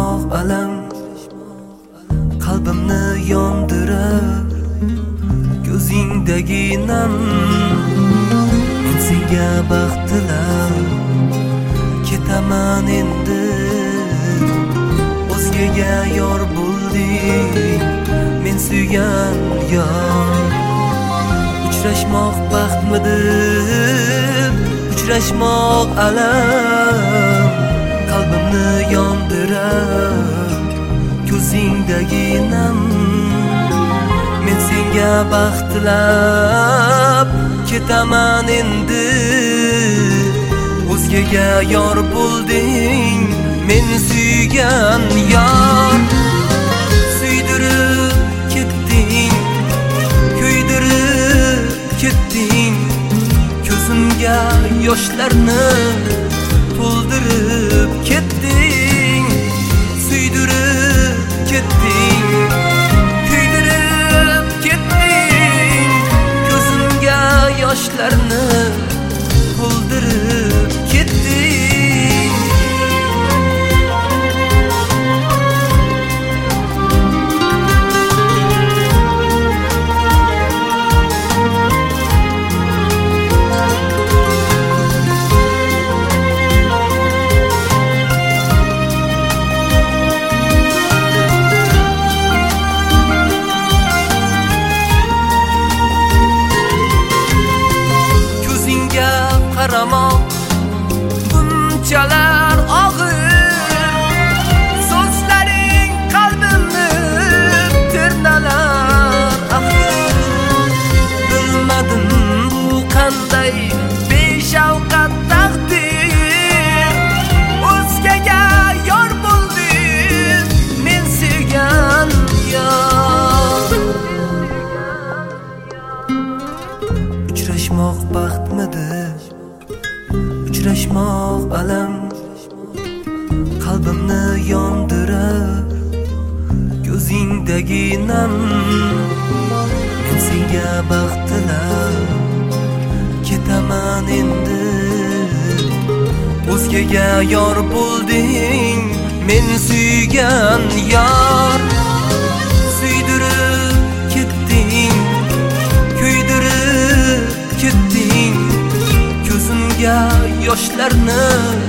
Uchrashmoq alam qalbimni yondirar, ko'zingdagi nam men senga baxt tilab ketaman endi. O'zgaga yor bo'lding men suygan yor. Uchrashmoq baxtmidir, uchrashmoq alam qalbimni yondirar, ko'zingdagi nam men senga baxt tilab ketaman endi. O'zgaga yor bo'lding men suygan yor. Suydirib ketding, kuydirib ketding, ko'zimga yoshlarni to'ldirib ketding. Suydirib ketding, kuydirib ketding, ko'zimga yoshlarni to'ldirib ketding. Qaramoq bunchalar og'ir, so'zlaring qalbimni tirnalar axir. Bilmadim bu qanday beshafqat taqdir, o'zgaga yor bo'lding men sevgan yor. Uchrashmoq baxtmidir, uchrashmoq alam qalbimni yondirar, ko'zingdagi nam men senga baxt tilab ketaman endi. O'zgaga yor bo'lding men suygan yor. Suydirib ketding, kuydirib ketding, ko'zimga yoshlarni